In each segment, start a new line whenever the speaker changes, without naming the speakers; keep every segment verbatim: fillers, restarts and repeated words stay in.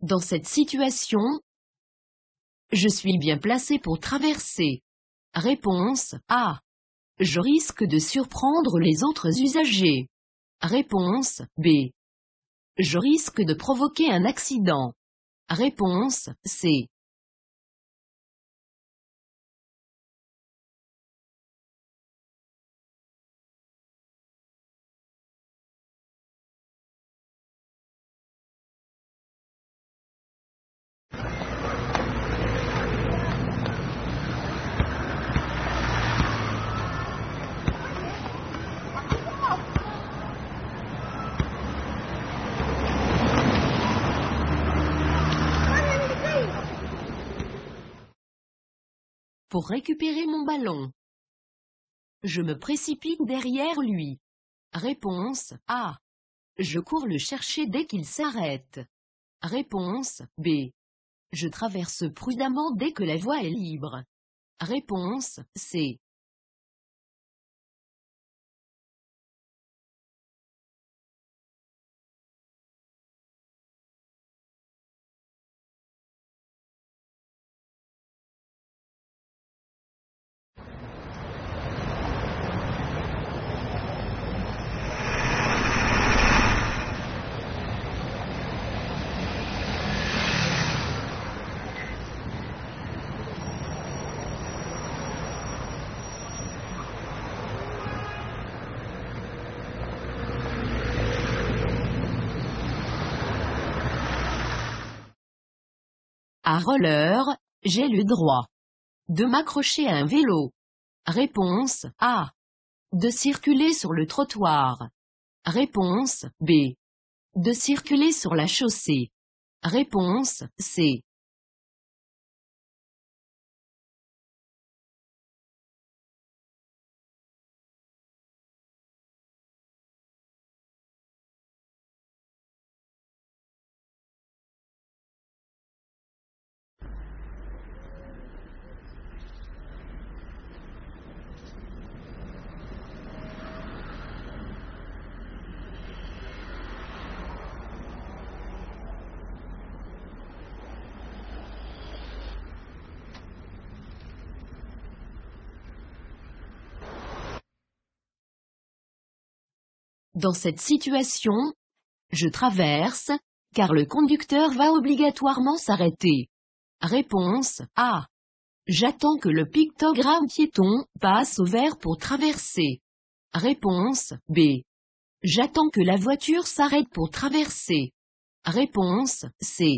Dans cette situation, je suis bien placé pour traverser. Réponse A. Je risque de surprendre les autres usagers. Réponse B. Je risque de provoquer un accident. Réponse C. Pour récupérer mon ballon. Je me précipite derrière lui. Réponse A. Je cours le chercher dès qu'il s'arrête. Réponse B. Je traverse prudemment dès que la voie est libre. Réponse C. À roller, j'ai le droit de m'accrocher à un vélo. Réponse A. De circuler sur le trottoir. Réponse B. De circuler sur la chaussée. Réponse C. Dans cette situation, je traverse, car le conducteur va obligatoirement s'arrêter. Réponse A. J'attends que le pictogramme piéton passe au vert pour traverser. Réponse B. J'attends que la voiture s'arrête pour traverser. Réponse C.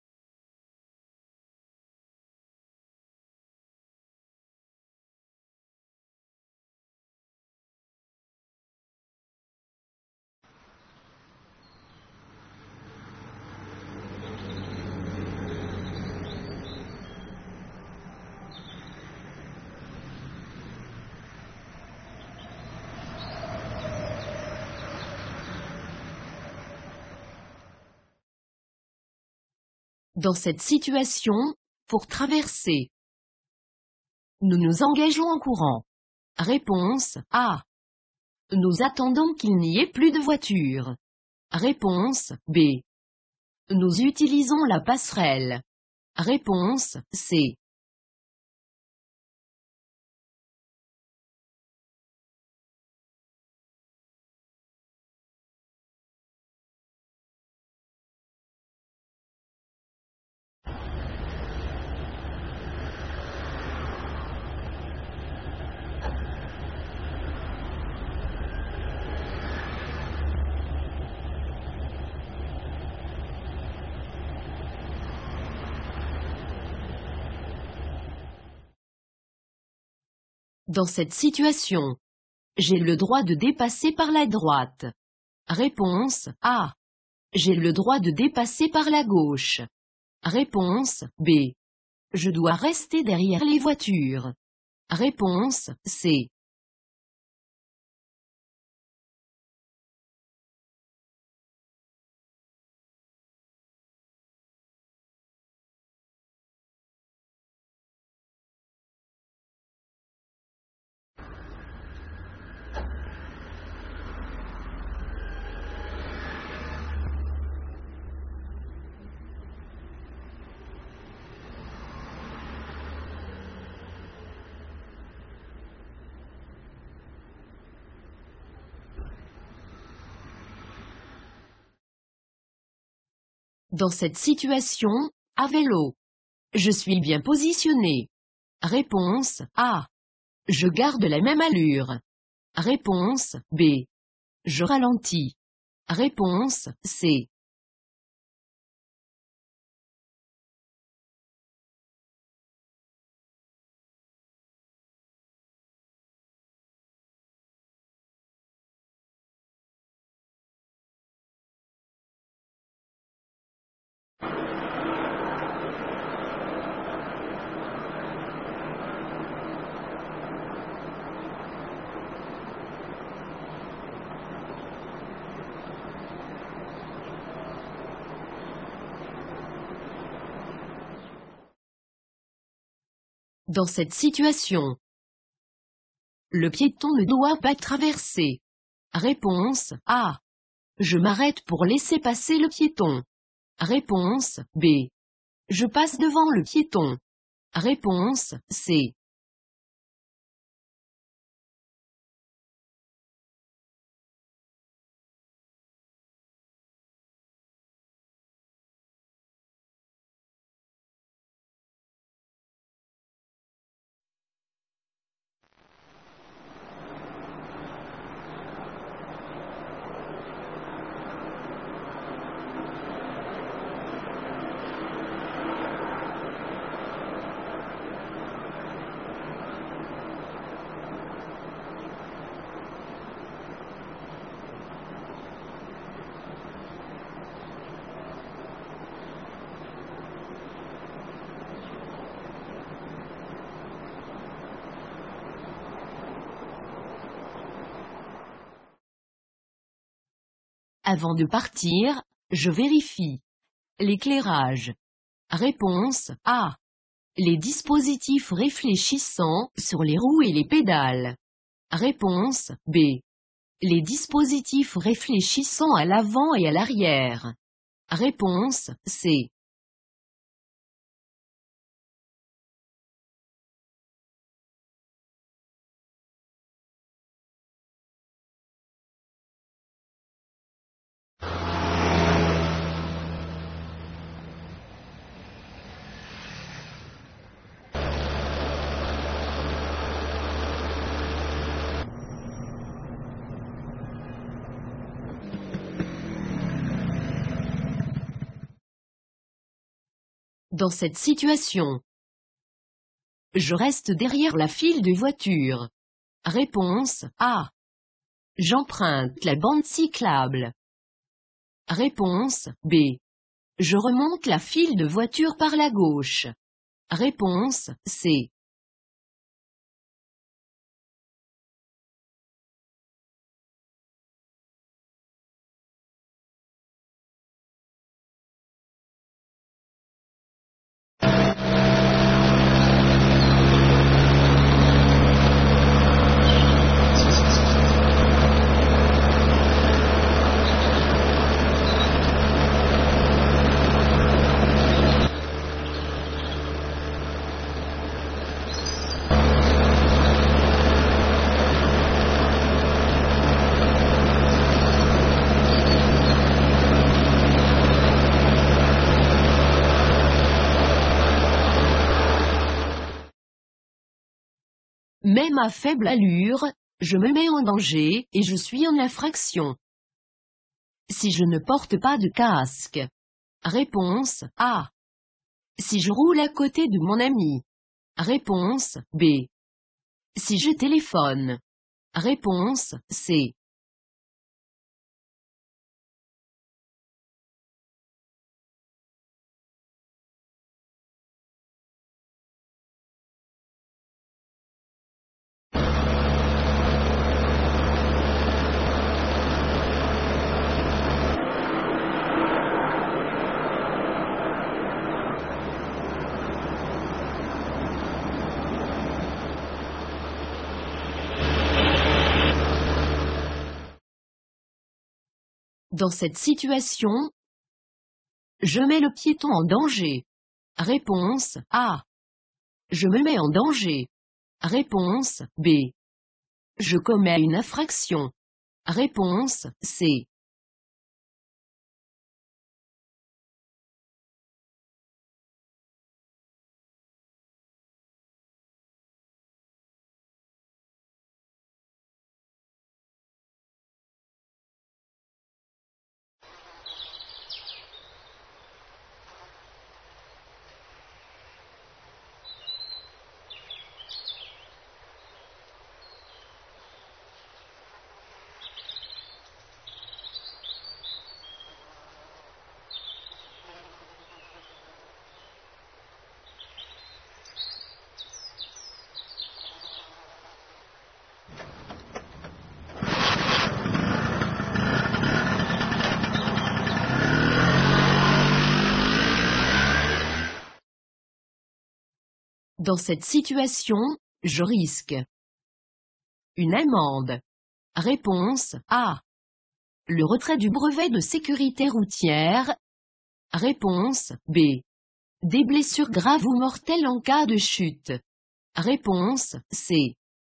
Dans cette situation, pour traverser, nous nous engageons en courant. Réponse A. Nous attendons qu'il n'y ait plus de voitures. Réponse B. Nous utilisons la passerelle. Réponse C. Dans cette situation, j'ai le droit de dépasser par la droite. Réponse A. J'ai le droit de dépasser par la gauche. Réponse B. Je dois rester derrière les voitures. Réponse C. Dans cette situation, à vélo. Je suis bien positionné. Réponse A. Je garde la même allure. Réponse B. Je ralentis. Réponse C. Dans cette situation. Le piéton ne doit pas traverser. Réponse A. Je m'arrête pour laisser passer le piéton. Réponse B. Je passe devant le piéton. Réponse C. Avant de partir, je vérifie. L'éclairage. Réponse A. Les dispositifs réfléchissants sur les roues et les pédales. Réponse B. Les dispositifs réfléchissants à l'avant et à l'arrière. Réponse C. Dans cette situation. Je reste derrière la file de voitures. Réponse A. J'emprunte la bande cyclable. Réponse B. Je remonte la file de voitures par la gauche. Réponse C. Même à faible allure, je me mets en danger et je suis en infraction. Si je ne porte pas de casque. Réponse A. Si je roule à côté de mon ami. Réponse B. Si je téléphone. Réponse C. Dans cette situation. Je mets le piéton en danger. Réponse A. Je me mets en danger. Réponse B. Je commets une infraction. Réponse C. Dans cette situation, je risque une amende. Réponse A. Le retrait du brevet de sécurité routière. Réponse B. Des blessures graves ou mortelles en cas de chute. Réponse C.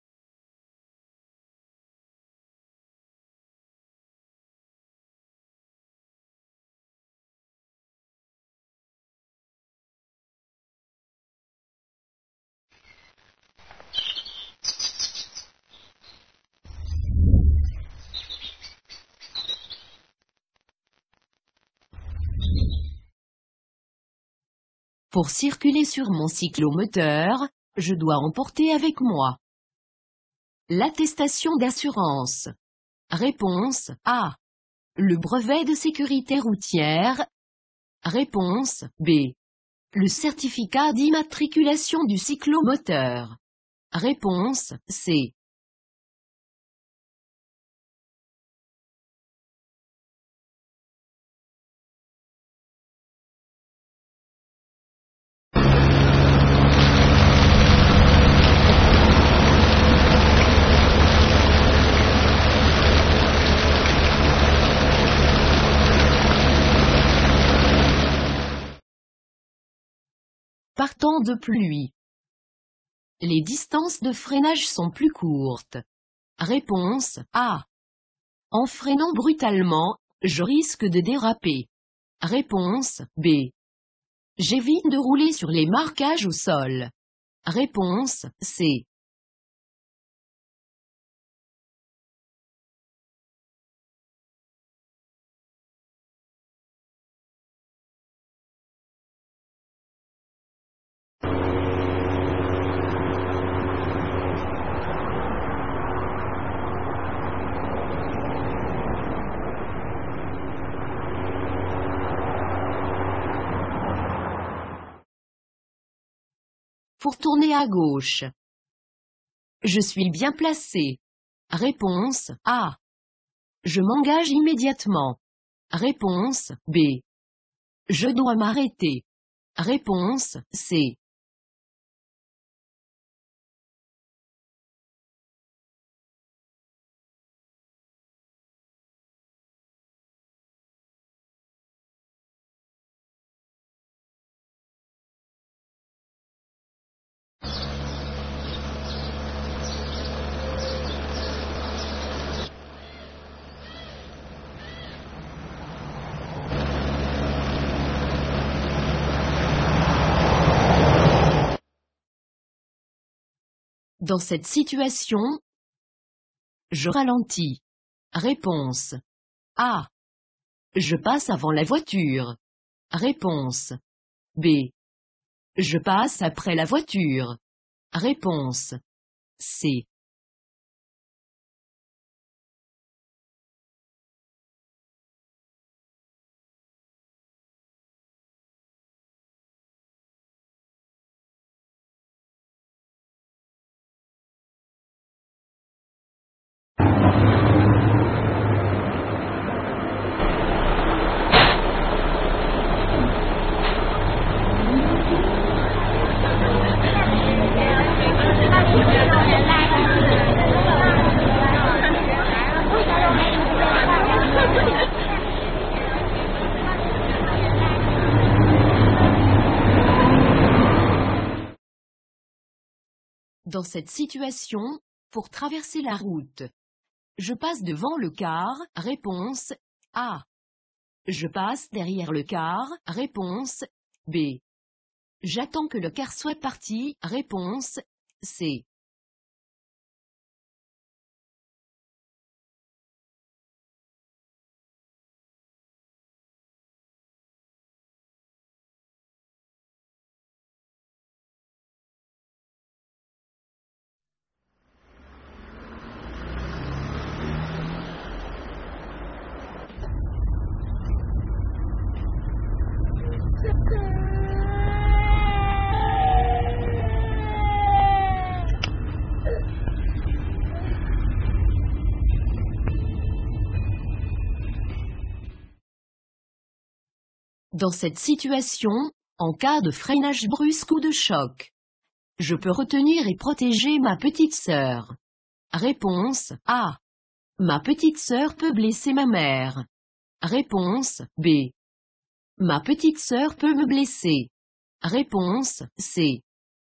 Pour circuler sur mon cyclomoteur, je dois emporter avec moi l'attestation d'assurance. Réponse A. Le brevet de sécurité routière. Réponse B. Le certificat d'immatriculation du cyclomoteur. Réponse C. Par temps de pluie, les distances de freinage sont plus courtes. Réponse A. En freinant brutalement, je risque de déraper. Réponse B. J'évite de rouler sur les marquages au sol. Réponse C. Pour tourner à gauche, je suis bien placé. Réponse A. Je m'engage immédiatement. Réponse B. Je dois m'arrêter. Réponse C. Dans cette situation, je ralentis. Réponse A. Je passe avant la voiture. Réponse B. Je passe après la voiture. Réponse C. Dans cette situation, pour traverser la route, je passe devant le car. Réponse A. Je passe derrière le car. Réponse B. J'attends que le car soit parti. Réponse C. Dans cette situation, en cas de freinage brusque ou de choc, Je peux retenir et protéger ma petite sœur. Réponse A. Ma petite sœur peut blesser ma mère. Réponse B. Ma petite sœur peut me blesser. Réponse C.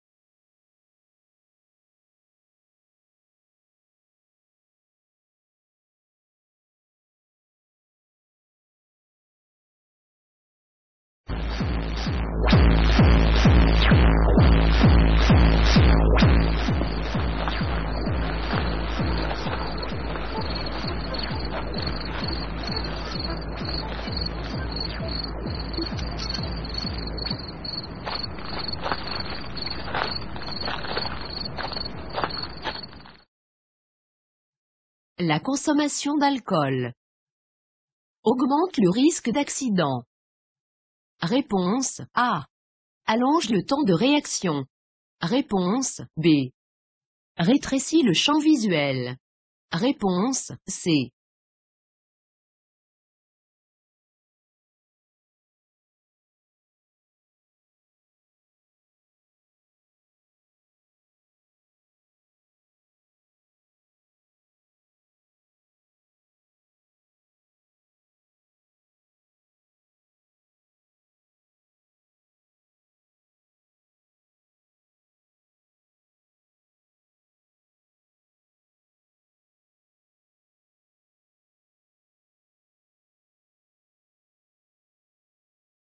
La consommation d'alcool augmente le risque d'accident. Réponse A. Allonge le temps de réaction. Réponse B. Rétrécit le champ visuel. Réponse C.